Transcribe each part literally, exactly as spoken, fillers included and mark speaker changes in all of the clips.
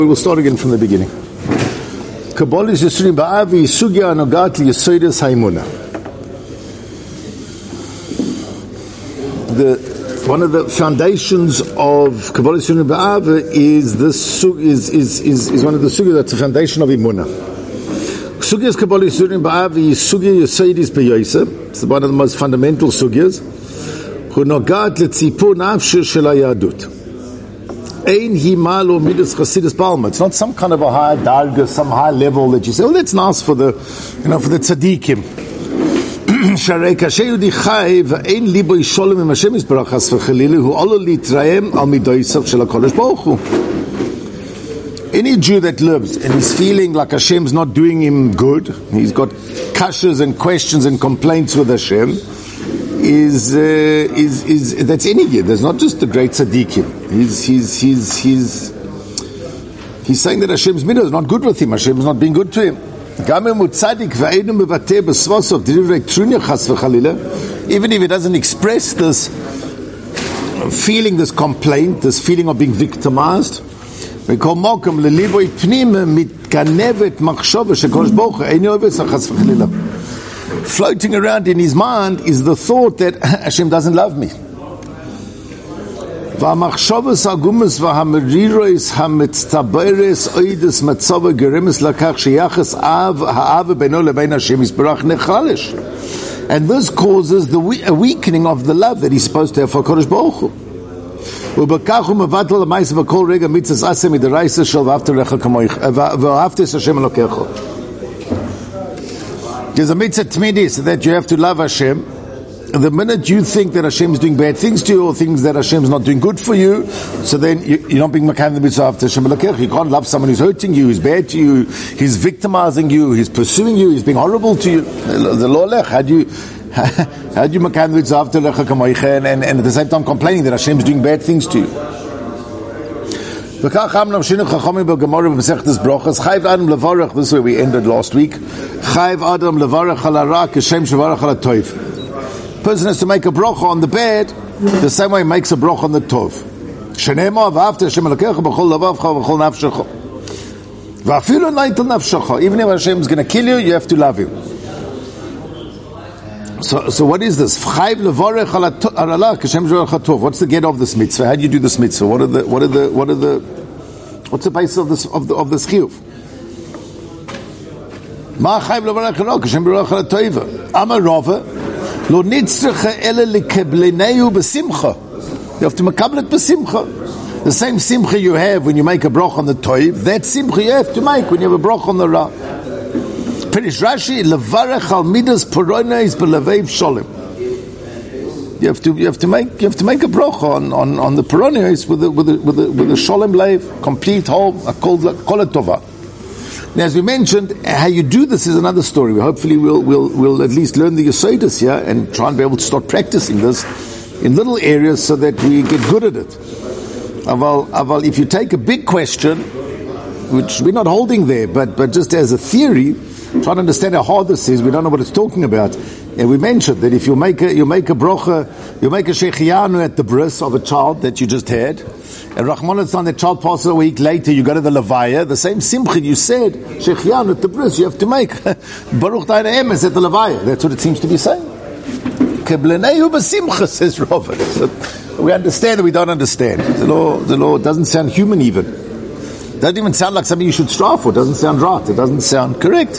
Speaker 1: We will start again from the beginning. Kabbalah is Yisurim Ba'avi Sugya Anogat Yisoides Haimuna. The one of the foundations of Kabbalah Yisurim Ba'avi is this is is is is one of the sugya that's the foundation of Imuna. Sugyas Kabbalah Yisurim Ba'avi Sugya Yisoides Beyoyse. It's one of the most fundamental sugyas. Hu Nogat Letzipur Nafshe Shel Hayadut. It's not some kind of a high darga, some high level that you say, oh, that's nice for the, you know, for the tzaddikim. Any Jew that lives and is feeling like Hashem's not doing him good, he's got kashas and questions and complaints with Hashem, is uh, is is that's any year. There's not just the great tzaddikim. He's he's he's he's he's saying that Hashem's midah is not good with him. Hashem's not being good to him. Even if he doesn't express this feeling, this complaint, this feeling of being victimized, floating around in his mind is the thought that Hashem doesn't love me. And this causes the we- a weakening of the love that he's supposed to have for Kodesh Baruch Hu. There's a mitzvah tmidis that you have to love Hashem. The minute you think that Hashem is doing bad things to you or things that Hashem is not doing good for you, so then you, you're not being makayim the mitzvah after Hashem. You can't love someone who's hurting you, who's bad to you, he's victimizing you, he's pursuing you, he's being horrible to you. The law lech, how do you how do you makayim the mitzvah after and, and, and at the same time complaining that Hashem is doing bad things to you? This is where we ended last week. Person has to make a bracha on the bad the same way he makes a bracha on the tov. Even if Hashem is going to kill you, you have to love him. So, so what is this? What's the get of this mitzvah? How do you do this mitzvah? What are the, what are the, what are the, what's the basis of this, of the, of this chiyuv? Amar Rava, lo nitzrecha ele lekebleneu b'simcha. You have to makabel it b'simcha. The same simcha you have when you make a brach on the toiv, that simcha you have to make when you have a brach on the ra. Perish Rashi, levarech al midas porones b'levev sholem. You have to, you have to make, you have to make a bracha on, on, on the porones with the, with the, with the, with the sholem leiv, complete whole, called kol tova. Now, as we mentioned, how you do this is another story. We hopefully will will will at least learn the Yesodis here and try and be able to start practicing this in little areas so that we get good at it. Aval, aval, if you take a big question, which we're not holding there, but but just as a theory, try to understand how hard this is. We don't know what it's talking about. And we mentioned that if you make a you make a brocha, you make a shechiyanu at the bris of a child that you just had, and Rahman al-San, that child passes a week later, you go to the Levaya, the same simcha you said, Shechianu at the bris, you have to make. Baruch Ta'ala Emes at the Levaya. That's what it seems to be saying. Keblenehu b'simcha, says Robert. So we understand that we don't understand. The law, the law doesn't sound human even. It doesn't even sound like something you should strive for. It doesn't sound right. It doesn't sound correct.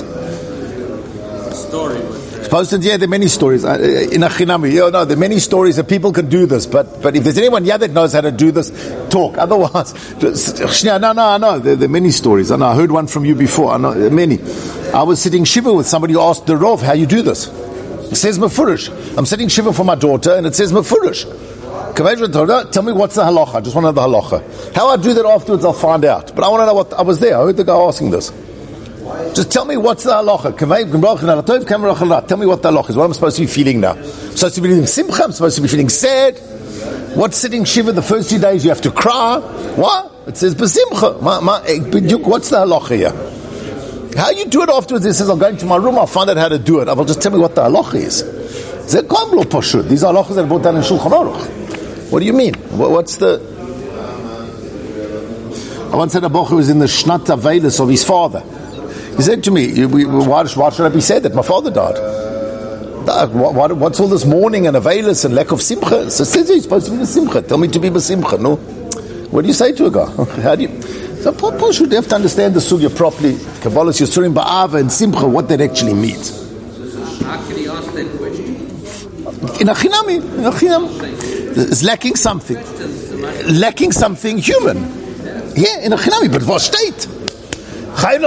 Speaker 2: Story.
Speaker 1: Posted, yeah, there are many stories. Uh, in Achinami, yeah, no, there are many stories that people can do this, but but if there's anyone here that knows how to do this, talk. Otherwise, just, no, no, no, no, there, there are many stories. I know, I heard one from you before, I know, many. I was sitting shiva with somebody who asked the Rav, how you do this? It says Mefurish. I'm sitting shiva for my daughter, and it says Mefurish. Tell me what's the halacha. I just want to know the halacha. How I do that afterwards, I'll find out. But I want to know what, I was there, I heard the guy asking this. Just tell me what's the halacha. Tell me what the halacha is. What I'm supposed to be feeling now. I'm supposed to be feeling simcha. I'm supposed to be feeling sad. What's sitting shiva the first few days? You have to cry. What? It says b'simcha. What's the halacha here? How you do it afterwards? It says I'll go into my room. I'll find out how to do it. I'll just tell me what the halacha is. These are halachas that are brought down in Shulchan Aruch. What do you mean? What's the I once had a bocher who was in the Shnat Avelis of his father. He said to me, why, why should I be sad that my father died? What, what's all this mourning and Avelis and lack of simcha? So says you're supposed to be simcha. Tell me to be simcha, no? What do you say to a guy? How do you? So people should have to understand the sugya properly. Kabbalah Yisurim Ba'ava and simcha, what that actually means.
Speaker 2: How can he ask that question?
Speaker 1: In a chinami, in a chinam, it's lacking something, lacking something human. Yeah, in a chinami, but for state. And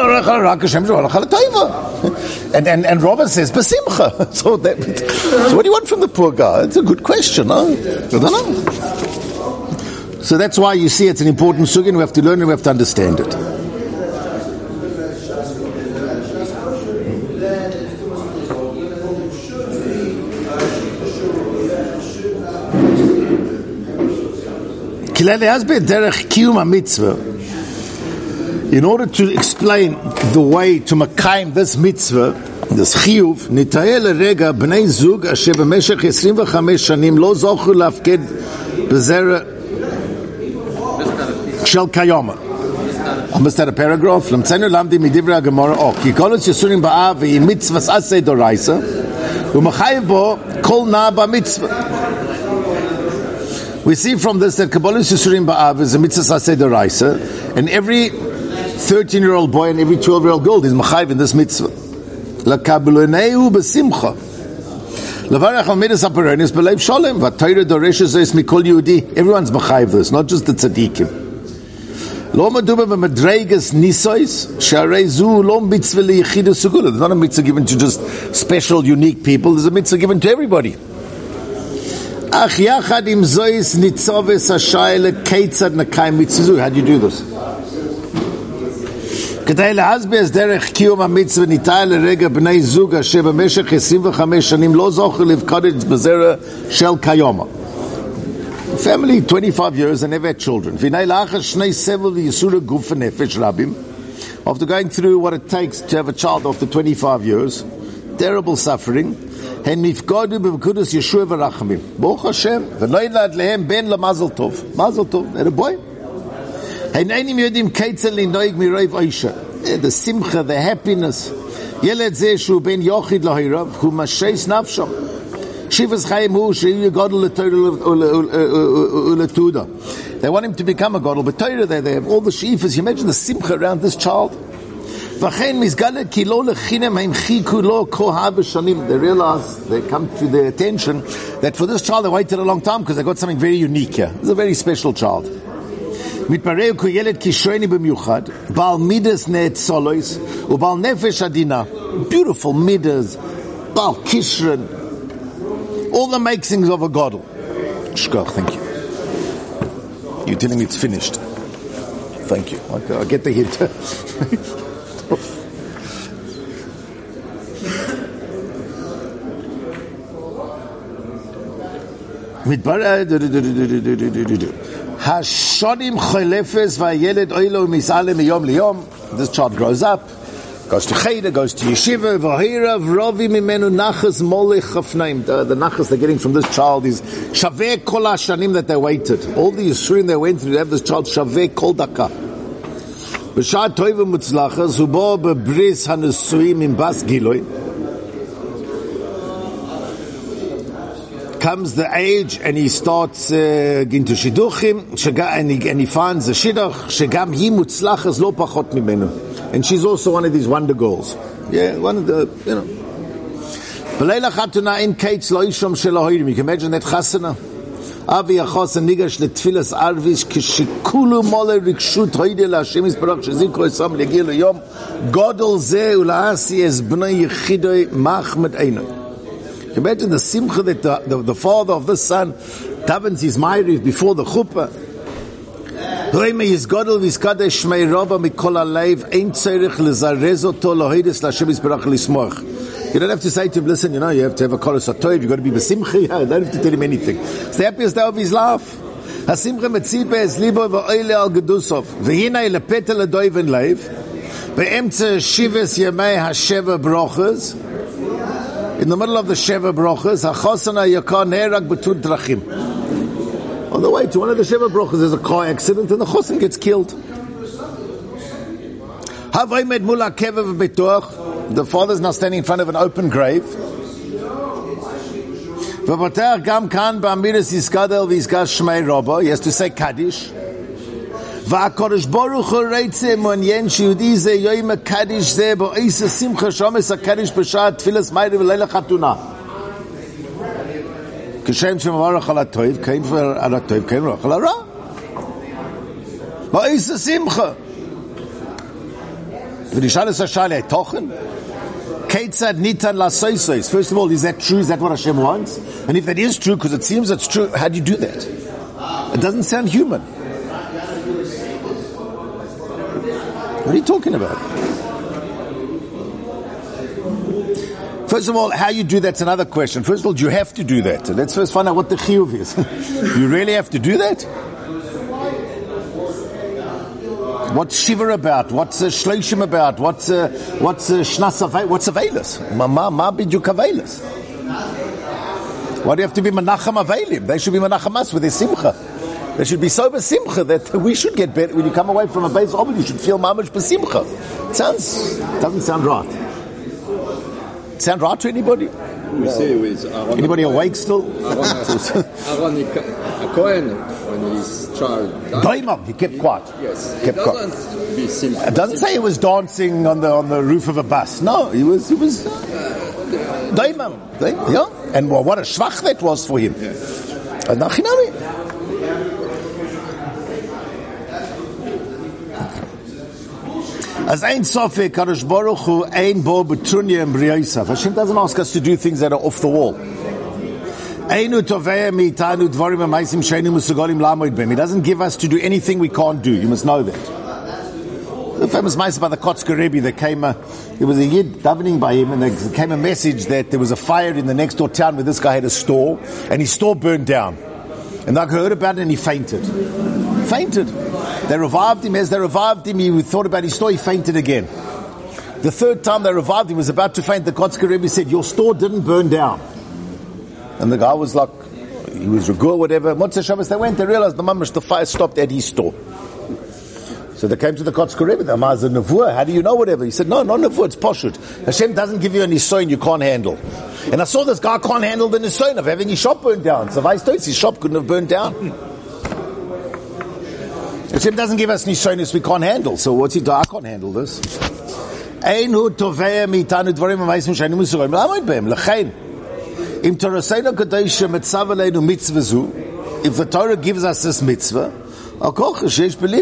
Speaker 1: and and Robert says besimcha. So that. So what do you want from the poor guy? It's a good question, huh? I don't know. So that's why you see it's an important sugya, and we have to learn and we have to understand it. In order to explain the way to Makayim this mitzvah, this chiyuv, nitayel rega bnei zug asher b'meshech twenty-five shanim lo zochu lafked b'zera shel kayoma. I must have a paragraph. Lamtzenu lamdi midivra gemara. Oh, ki kolos yisurim ba'av v'yi mitzvahs asay doraisa u'machayiv bo kol na b'mitzvah. We see from this that Kabbalah Yisurim Ba'av is a mitzvah asay doraisa, and every thirteen-year-old boy and every twelve-year-old girl is machayiv in this mitzvah. L'kabuloneu b'simcha. L'varach al midas haperonis b'leiv sholem. V'atayra doreshes es mikol Yehudi. Everyone's machayiv this, not just the tzaddikim. Lo maduba b'madreigas nisois sharei zu lo mitzvah liyichida sugula. There's not a mitzvah given to just special, unique people. There's a mitzvah given to everybody. Ach yachad im zois nitzoves hashayla keitzad nakayim mitzvah. How do you do this? כדי להסביר דרך קיום המצווה ניתן לרגע בני זוג אשר במשך twenty-five שנים לא זוכו לבקוד בזרע של כיום. Family, twenty-five years, and never had children. והנה לאחר שני סבל ויסורי גוף ונפש רבים, after going through what it takes to have a child after twenty-five years, terrible suffering, הם נפקודו בבקודס ישוע ורחמים. ברוך השם, ונולד להם בן למזל טוב. מזל טוב, had a boy. The simcha, the happiness. Yeled zeh shu ben yochid lahirav, hu masheis nafsham. Shivas chayim hu sheyu gadol leTorah uletuda. They want him to become a gadol, but Torah, they, they have all the shifas. You imagine the simcha around this child. V'chein mizgale ki lo lechinem haim chiku lo kohav shanim. They realize, they come to their attention that for this child they waited a long time because they got something very unique here. It's a very special child. מתברר כי ילד כישרוני במיוחד, בעל מידס נאצולויס, ובעל נפש עדינה. Beautiful midas, בעל kishron, all the makings of a gadol. Shkoch, thank you. You're telling me it's finished. Thank you. Okay, I'll get the hint. מתברר... Hashonim cholefes vayeled oilo misale miyom liyom. This child grows up, goes to cheder, goes to yeshiva. V'hira v'rovi mimenu nachas molech chafnaim. The nachas they're getting from this child is shaveh kol hashanim that they waited. All the yisurim they went through to have this child shaveh kol daka. B'shad toiva mutzlachas hubo bebris hanesuim im bas giloi. Comes the age and he starts into uh, shidduchim and he, and he finds the shidduch shegam hi mutzlachas lo pachot mimenu, and she's also one of these wonder girls. Yeah, one of the, you know. B'leila chatuna in kates lo ishom shel ha'irim. You can imagine that chasana. Avi achos nigash letfilas arvis kishikulu mole rikshut hoide la Hashem yisbarach shezikro esam legiel leyom gadol ze ulaasi es bnei yechidoi machmet einoi. Imagine the simcha that the, the, the father of this son davens his ma'ariv before the chuppah. Hoime yizgodel vizkadesh shmei raba mikol haleiv ein tzorich lezarez oto lohides l'Hashem yisbarach lismoch. You don't have to say to him, listen, you know, you have to have a kolos hatoiv, you've got to be besimcha. Yeah, you don't have to tell him anything. It's the happiest day of his life. Hasimcha metzipe es libo v'oile al gedusov v'hina ilepeta l'doi v'nleiv be'emtze shives yemei hasheva brochas. In the middle of the Sheva Brochas, Hachosana Yakar Ne'erak B'tud Drachim. On the way to one of the Sheva Brochas, there's a car accident and the Chosan gets killed. The father is now standing in front of an open grave. He has to say Kaddish. והקדוש ברוך הוא רוצה מעוניין שיהודי זה יום הקדיש זה באיס השמחה שומס הקדיש בשעה תפילת מיירי ולילה חתונה. כשם שמברך על הטוב, כן על הטוב, כן מברך על הרע. באיס השמחה. ונשאל את השאלה, תוכן? כיצד ניתן לעשות? First of all, is that true? Is that what Hashem wants? And if that is true, because it seems it's true, how do you do that? It doesn't sound human. What are you talking about? First of all, how you do that's another question. First of all, do you have to do that? Let's first find out what the chiyuv is. You really have to do that? What's shiva about? What's uh, shloshim about? What's uh, what's uh, shnas avay? What's avelis? Ma ma ma biduk avelis? Why do you have to be menachem avelim? They should be menachem us with their simcha. There should be so besimcha that we should get better. When you come away from a base obel, you should feel mamash besimcha. It sounds, doesn't sound right. Sound right to anybody?
Speaker 3: We say with Aaron
Speaker 1: anybody awake still?
Speaker 3: Aaron Cohen, when his child died.
Speaker 1: Daimon, he kept quiet.
Speaker 3: Yes,
Speaker 1: he kept
Speaker 3: it doesn't
Speaker 1: quiet.
Speaker 3: be simple.
Speaker 1: It doesn't say he was dancing on the on the roof of a bus. No, he was he was Daimon. Yeah, and well, what a schwach that was for him. And nachinami. As ein Sofik, Kadosh Baruch Hu, ein bo betrunya and briyosav. Hashem doesn't ask us to do things that are off the wall. Einu tovei meitanu dvarim amaisim sheinu musugalim lamoid bem. He doesn't give us to do anything we can't do. You must know that. The famous ma'aseh by the Kotzker Rebbe, there came a, there was a yid davening by him, and there came a message that there was a fire in the next door town where this guy had a store, and his store burned down. And I heard about it, and he fainted. Fainted. They revived him. As they revived him, he thought about his store, he fainted again. The third time they revived him, he was about to faint. The Kotzker Rebbe said, your store didn't burn down. And the guy was like, he was regur or whatever. Motzei Shabbos, they went, they realized the mamash, the fire stopped at his store. So they came to the Kotzker Rebbe, the Amaz, Nevuah, how do you know whatever? He said, no, no Nevuah, it's Poshut. Hashem doesn't give you a nisoin you can't handle. And I saw this guy can't handle the nisoin of having his shop burned down. So his shop couldn't have burned down. Hashem doesn't give us nisonis we can't handle. So what's he do? I can't handle this. Einu tovei meitanu dvarim amaisim sheinu musugalim lamoid bem. L'chein, im Toraseinu Kadosha mitzav aleinu mitzvah zu, if the Torah gives us this mitzvah, means if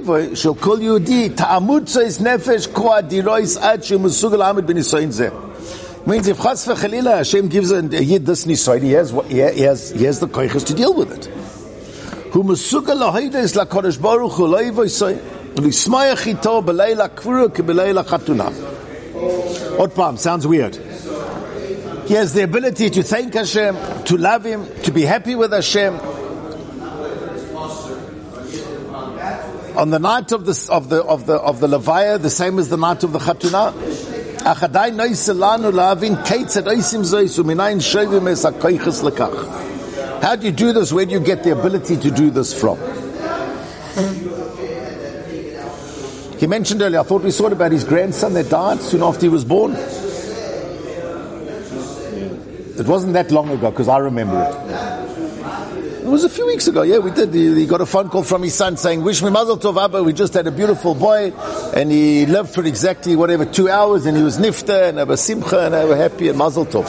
Speaker 1: Chas v'Chalila Hashem gives a yid this nisoy, he has he has he has the koiches to deal with it. Hu mesugal lahoides laKadosh Baruch Hu loivoisay u'lismayach ito b'leila kvura k'b'leila chatuna. Ot pam, sounds weird. He has the ability to thank Hashem, to love Him, to be happy with Hashem. On the night of the of the of the of the Levaya, the same as the night of the Chatuna. How do you do this? Where do you get the ability to do this from? He mentioned earlier, I thought we saw about his grandson that died soon after he was born. It wasn't that long ago, because I remember it. It was a few weeks ago, yeah, we did. He, he got a phone call from his son saying, wish me mazel tov, Abba, we just had a beautiful boy, and he lived for exactly, whatever, two hours, and he was nifta, and Abba simcha, and Abba happy, and mazel tov.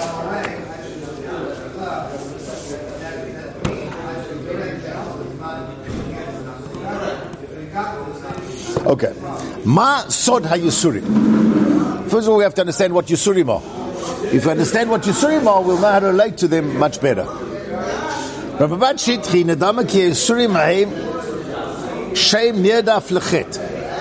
Speaker 1: Okay. Ma sod ha-yusurim. First of all, we have to understand what yusurim are. If we understand what yusurim are, we'll know how to relate to them much better. Rabbat Shitchi nedama ki yusurim haim shem nirdaf lechet.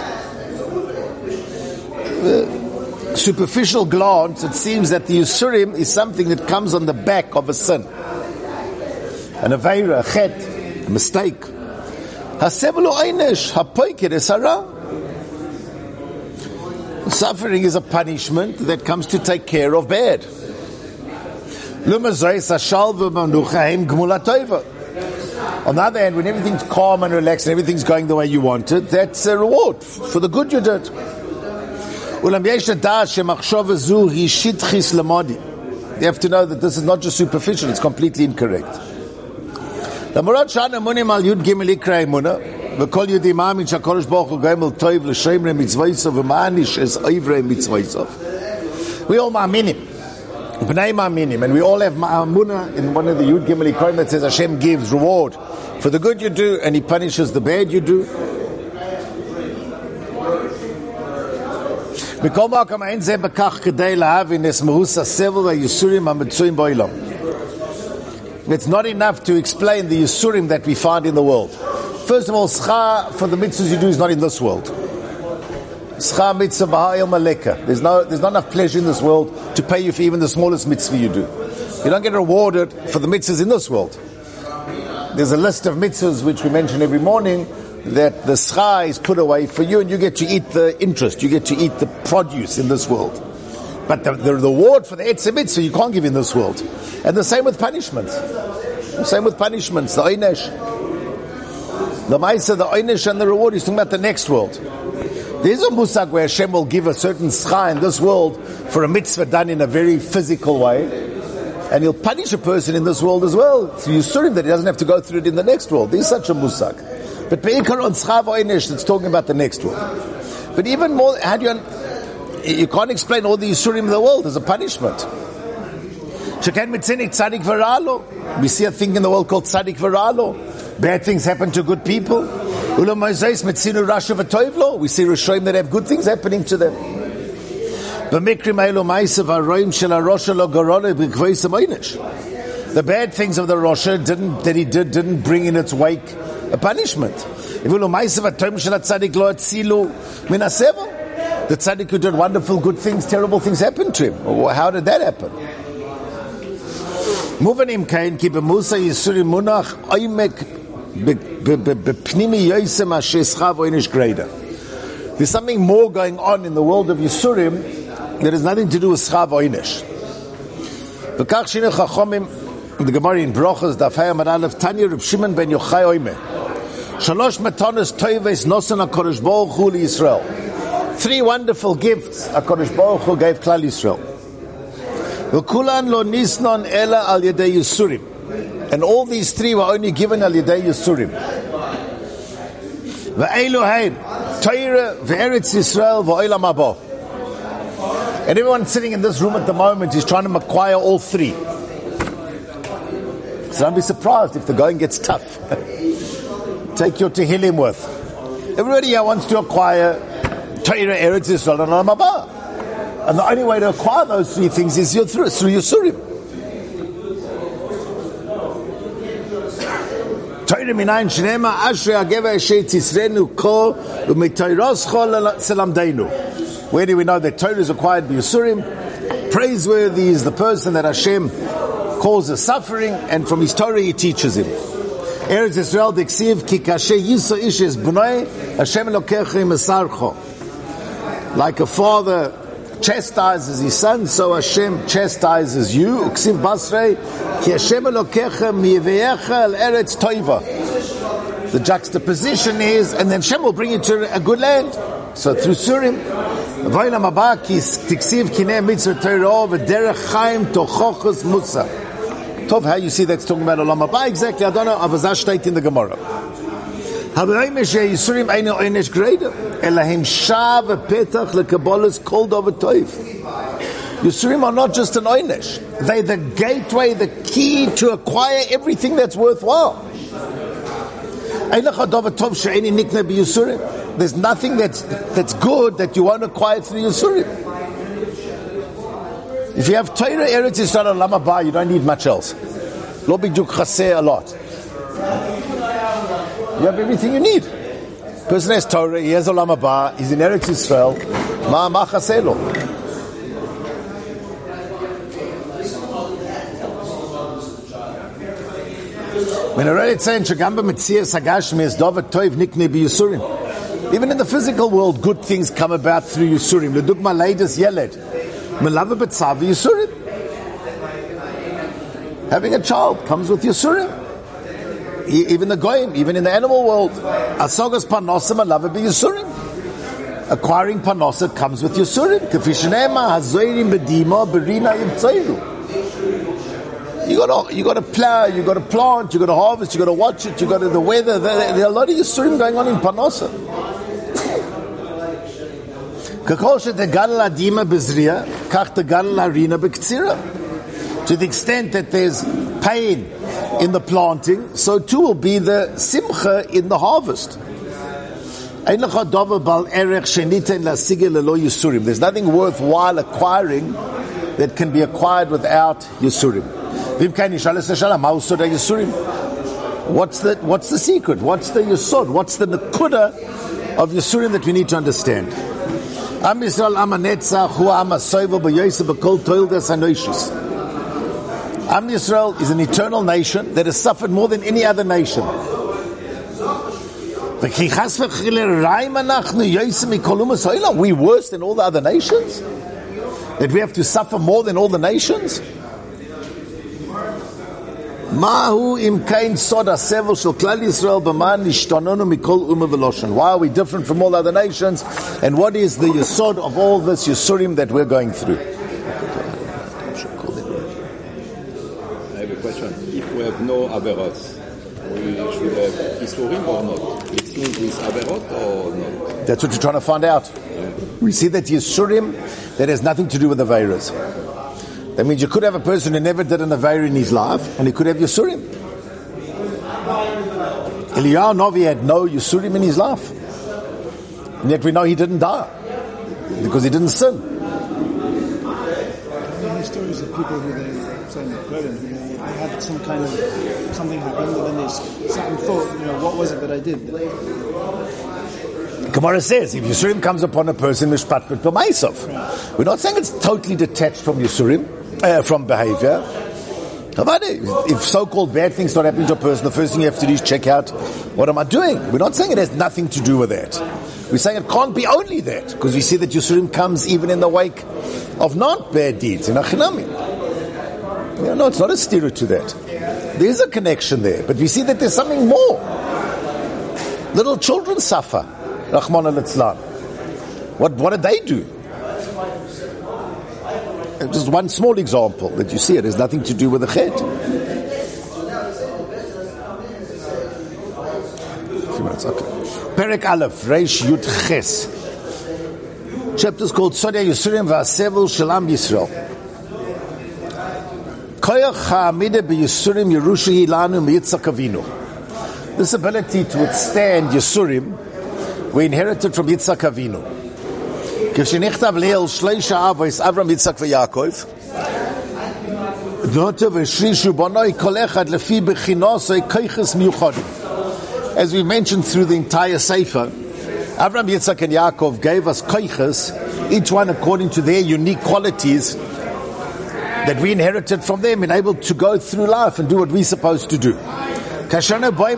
Speaker 1: Superficial glance, it seems that the yusurim is something that comes on the back of a sin, an aveira, a chet, a mistake. Hasebelu einesh hapoiker esara. Suffering is a punishment that comes to take care of bad. On the other hand, when everything's calm and relaxed and everything's going the way you want it, that's a reward for the good you did. Ulam yesh da shemachshava zu hi shitchis lemodi. You have to know that this is not just superficial; it's completely incorrect. The Murad Shana Munim al Yud Gimel Ikra Emuna, v'kol Yud Imam in Shakorosh Baruch Hu Gomel Toiv l'Shemre Mitzvayisov v'Ma'anish es Oivrei Mitzvayisov. We all ma'aminim, b'nei ma'aminim, and we all have ma'amuna in one of the Yud Gimel Ikra that says Hashem gives reward for the good you do and He punishes the bad you do. B'kol ma'akam ein zeh b'kach kedei lahavin es mehus ha'sevel v'yisurim ha'metzuim ba'olam. It's not enough to explain the Yisurim that we find in the world. First of all, schar for the mitzvahs you do is not in this world. Schar mitzvah b'ha'il maleka. There's no, there's not enough pleasure in this world to pay you for even the smallest mitzvah you do. You don't get rewarded for the mitzvahs in this world. There's a list of mitzvahs which we mention every morning that the schar is put away for you and you get to eat the interest, you get to eat the produce in this world. But the, the reward for the Etzem Mitzvah you can't give in this world. And the same with punishments. The same with punishments, the Oynesh. The Maisa, the Oynesh and the reward is talking about the next world. There's a musag where Hashem will give a certain schar in this world for a mitzvah done in a very physical way. And He'll punish a person in this world as well. So you assure him that he doesn't have to go through it in the next world. There's such a musag. But Be'ikar on schar Oynesh, that's talking about the next world. But even more, how do you... You can't explain all the Yisurim in the world as a punishment. We see a thing in the world called Tzadik V'Ra'lo. Bad things happen to good people. We see Rishonim that have good things happening to them. The bad things of the Rosha didn't, that he did didn't bring in its wake a punishment. The tzaddik who did wonderful good things, terrible things happened to him. How did that happen? Muvanim kain ki b'musa yisurim munach oymek b'pnimi yosem ha'shescha v'oinish greida. There's something more going on in the world of Yisurim that has nothing to do with schar v'oinish. V'kach shinu chachomim in the Gemara in Brochos daf hayam aleph Tanya Reb Shimon ben Yochai oime shalosh matanos toives nosan HaKadosh Baruch Hu liYisrael. Three wonderful gifts HaKadosh Baruch Hu gave Klal Yisrael. V'kulan lo nisnon ela al yedei Yisurim. And all these three were only given al yedei Yisurim. V'eilu hein, Torah v'eretz Yisrael v'olam haba. And everyone sitting in this room at the moment is trying to acquire all three. So don't be surprised if the going gets tough. Take your Tehillim with. Everybody here wants to acquire Torah, Eretz Yisrael, and Olam Haba. And the only way to acquire those three things is through, through Yisurim. Torah minayin shnema ashrei hageva eshet yisrenu ko u'mitoiroscho selamdeinu. Where do we know that Torah is acquired by Yisurim? Praiseworthy is the person that Hashem causes suffering, and from His Torah He teaches him. Eretz Yisrael diksiv ki kashe yiso ish es b'noi Hashem elokecha mesarcho. Like a father chastises his son, so Hashem chastises you. Uksiv basrei ki Hashem elokecha miyeveyecha el eretz toiva. The juxtaposition is, and then Hashem will bring you to a good land. So through Surim, v'olam haba ki tiksiv kinei mitzvah Torah v'derech chaim tochochos musa. Tov, how you see that's talking about Olam Haba exactly? I don't know. Avazah state in the Gemara. Habayim she Yisurim einu oinish greater. Elahim shav petach lekabolas called over toiv. Yisurim are not just an oinish; they're the gateway, the key to acquire everything that's worthwhile. There's nothing that's that's good that you won't acquire through Yisurim. If you have Torah, Eretz Yisrael, and Olam Haba, you don't need much else. Lo biduk chaseh a lot. You have everything you need. Person has Torah, he has Olam Haba, he's in Eretz Yisrael. Ma ma chaseh lo. When I read it saying, "Shagamba mitzias hagashmi es davar toiv nikne b'Yisurim." Even in the physical world, good things come about through Yisurim. L'dugma leidas yeled. Melava betzav Yisurim. Having a child comes with Yisurim. Even the goyim, even in the animal world, asogas panosim melava b'Yisurim. acquiring Parnasa comes with Yisurim. Kefishnema hazoirim bedima berina yimtzeiru. You got to, you got to plow, you got to plant, you got to harvest, you got to watch it, you got to the weather. There, there are a lot of Yisurim going on in Parnasa. To the extent that there's pain in the planting, so too will be the simcha in the harvest. There's nothing worthwhile acquiring that can be acquired without Yisurim. What's the what's the secret? What's the yesod? What's the nekuda of Yisurim that we need to understand? Am Yisrael am hanetzach hu am hasover b'yosef b'kol toildas hanoishis. Am Yisrael is an eternal nation that has suffered more than any other nation. We worse than all the other nations? That we have to suffer more than all the nations? Mahu im kein soda sevel shel klal Yisrael b'man nishtanonu mikol umma v'loshen. Why are we different from all other nations? And what is the yesod of all this Yisurim that we're going through?
Speaker 3: I have a question. If we have no averot, we should have Yisurim or not? It's linked with averot or not?
Speaker 1: That's what you're trying to find out.
Speaker 3: Yeah.
Speaker 1: We see that Yisurim that has nothing to do with the Aveiros. That means you could have a person who never did an Aveira in his life, and he could have Yisurim. Eliyahu Novi had no Yisurim in his life. And yet we know he didn't die. Because he didn't sin.
Speaker 4: Many stories of people who they say who they, they had some kind of, something happened, and then they sat and thought, you know, what was it that I did?
Speaker 1: Gemara says, if Yisurim comes upon a person, mishpat b'maisov. We're not saying it's totally detached from Yisurim, uh, from behavior. If so-called bad things start happening to a person, the first thing you have to do is check out, what am I doing? We're not saying it has nothing to do with that. We're saying it can't be only that, because we see that Yisurim comes even in the wake of not bad deeds, in Achinami. Yeah, no, it's not a stereo to that. There's a connection there, but we see that there's something more. Little children suffer. Rahman al-Islam. What, what did they do? Just one small example that you see it has nothing to do with the chet. A few minutes, okay. Perek Aleph, Reish Yud Ches. Chapter is called Sodia Yisurim V'Asevel Shalam Yisrael. Koyach ha'amide b'Yisurim Yerusha Hilanu Miyitzak Avinu. This ability to withstand Yisurim we inherited from Yitzhak Avinu. K'shenichtav leil shleisha avos Avram, Yitzhak v'Yaakov. Doto v'shrishu bonoi kol echad lefi bechinosoi koiches miyuchodim. As we mentioned through the entire Sefer, Avram, Yitzhak, and Yaakov gave us koiches, each one according to their unique qualities that we inherited from them, and able to go through life and do what we're supposed to do. When we start the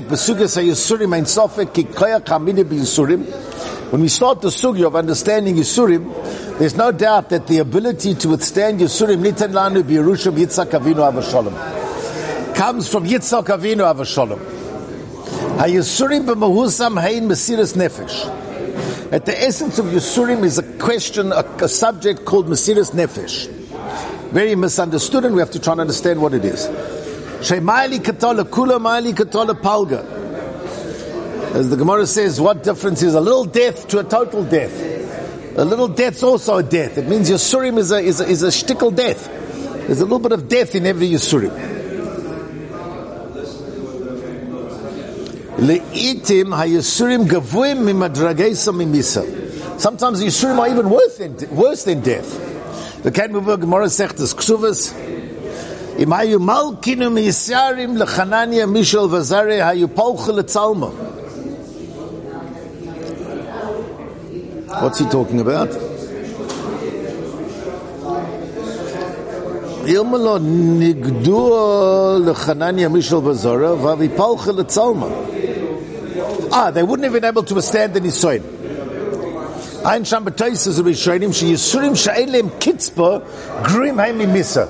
Speaker 1: sugya of understanding Yisurim, there's no doubt that the ability to withstand Yisurim nitan lanu b'Yerusha Yitzhak Avinu Avashalom comes from Yitzhak Avinu Avashalom. HaYisurim b'mahusam hein mesiras nefesh. At the essence of Yisurim is a question, a, a subject called mesiras nefesh. Very misunderstood, and we have to try and understand what it is. Shemaili katola kula maili katola palga. As the Gemara says, what difference is a little death to a total death? A little death's also a death. It means Yisurim is a is a, is a shtickle death. There's a little bit of death in every Yisurim. Le'itim hayisurim gavuim mimadrageisa mimisa. Sometimes the Yisurim are even worse than worse than death. The Gemara says this ksuvas. Imayu malkinu miyisyarim lechanania mishal vazare hayu polchel etzalma. What's he talking about? Ilmalo nigdu lechanania mishal vazare vavi polchel etzalma. Ah, they wouldn't have been able to withstand the nisoyin. Ein sham b'toyses u'b'shoinim she yisurim she'elem kitzpa grim haimi misa.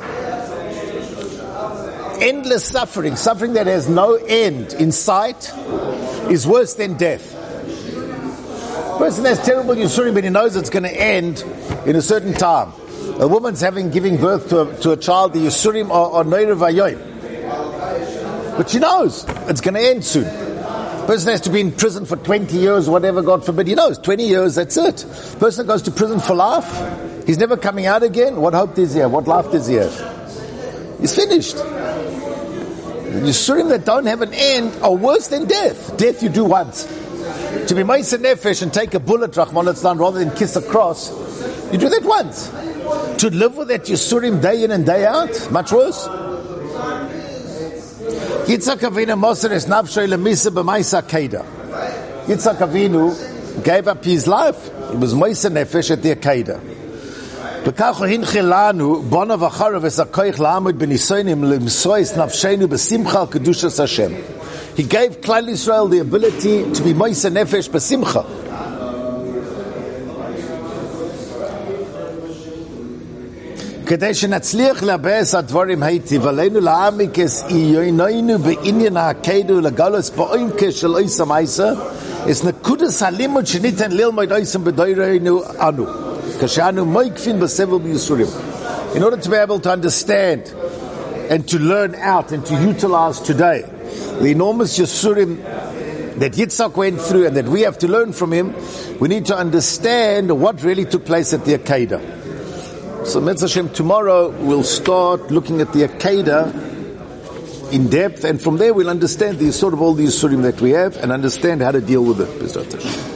Speaker 1: Endless suffering, suffering that has no end in sight, is worse than death. Person has terrible Yisurim, but he knows it's going to end in a certain time. A woman's having giving birth to a, to a child, the Yisurim are, are Neirav Hayoim. But she knows it's going to end soon. Person has to be in prison for twenty years, whatever, God forbid. He knows, twenty years, that's it. Person goes to prison for life. He's never coming out again. What hope does he have? What life does he have? He's finished. The Yisurim that don't have an end are worse than death. Death you do once. To be Meiser Nefesh and take a bullet, Rahman al-Islam, rather than kiss a cross, you do that once. To live with that Yisurim day in and day out, much worse. Yitzhak Avinu Moser es nafsho lemisa b'maisa Akedah. Yitzhak Avinu gave up his life. He was Meiser Nefesh at the Akedah. B'kacho hinchil lanu bona v'acharav v'sakoich la'amud b'nisonim l'msois nafshenu b'simcha al kedushas Hashem. He gave Klal Yisrael the ability to be Meiser Nefesh b'simcha. כדי שנצליח לבאס הדברים היטיב עלינו להעמיק את עייננו בעניין העקדה ולגלות בעומקו של עושה מעשה את נקודת הלימוד שניתן ללמוד עושה בדורנו אנו כשאנו מויקפים בסבל בייסורים. In order to be able to understand and to learn out and to utilize today the enormous Yisurim that Yitzhak went through and that we have to learn from him, we need to understand what really took place at the Akedah. So Mitzvah Hashem, tomorrow we'll start looking at the Akedah in depth, and from there we'll understand the sort of all the Yisurim that we have and understand how to deal with it.